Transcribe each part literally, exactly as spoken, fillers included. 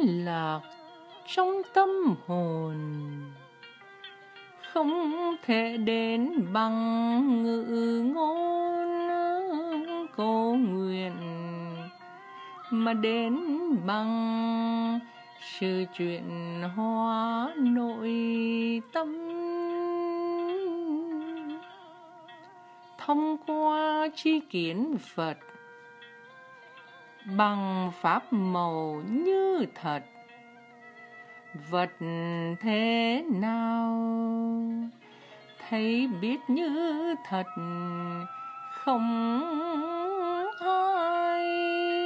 lạc trong tâm hồn, không thể đến bằng ngữ ngôn cầu nguyện, mà đến bằng sự chuyển hóa nội tâm. Thông qua tri kiến Phật bằng pháp màu như thật, vật thế nào thấy biết như thật, không ai.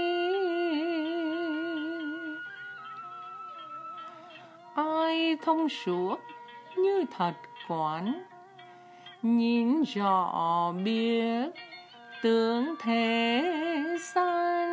Ai thông suốt như thật quán, nhìn rõ biết tướng thế gian,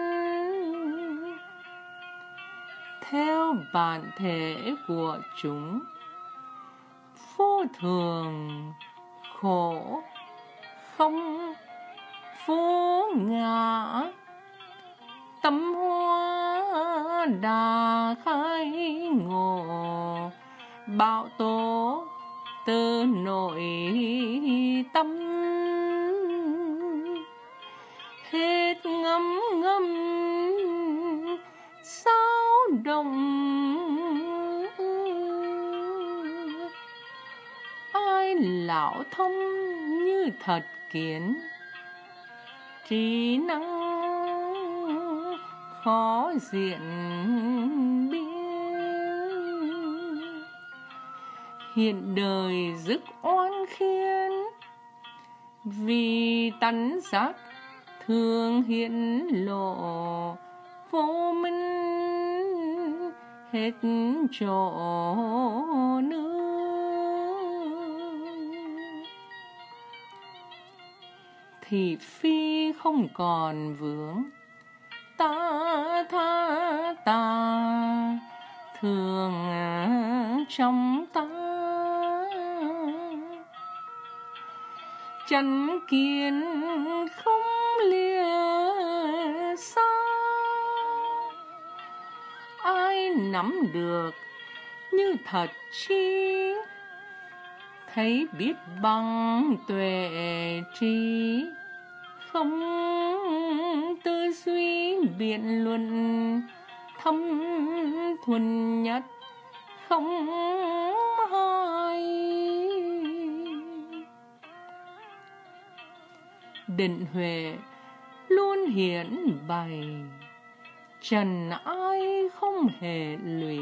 theo bản thể của chúng vô thường khổ không vô ngã, tâm hoa đà khai ngộ, bảo tố từ nội tâm, hết ngấm ngâm sao động. Ai lão thông như thật kiến, trí năng khó diện biến, hiện đời dứt oan khiên, vì tánh giác thường hiện lộ, vô minh hết chỗ nữa. Thị phi không còn vướng, ta tha ta thường trong ta, chánh kiến không lìa xa. Ai nắm được như thật chi, thấy biết bằng tuệ trí, không tư duy biện luận thâm thuần nhất, không hai. Định huệ luôn hiển bày, trần ai không hề lụy,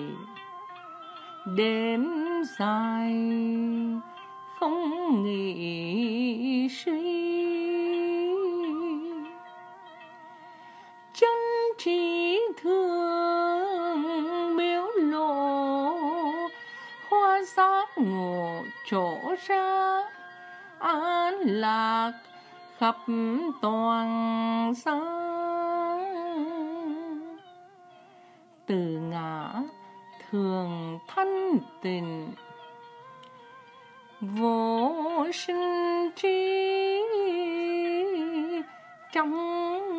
đêm dài không nghỉ suy. Chân trí thường biểu lộ, hoa giác ngộ trổ ra, an lạc khắp toàn gian. Từ ngã thường thanh tịnh, vô sinh trí trong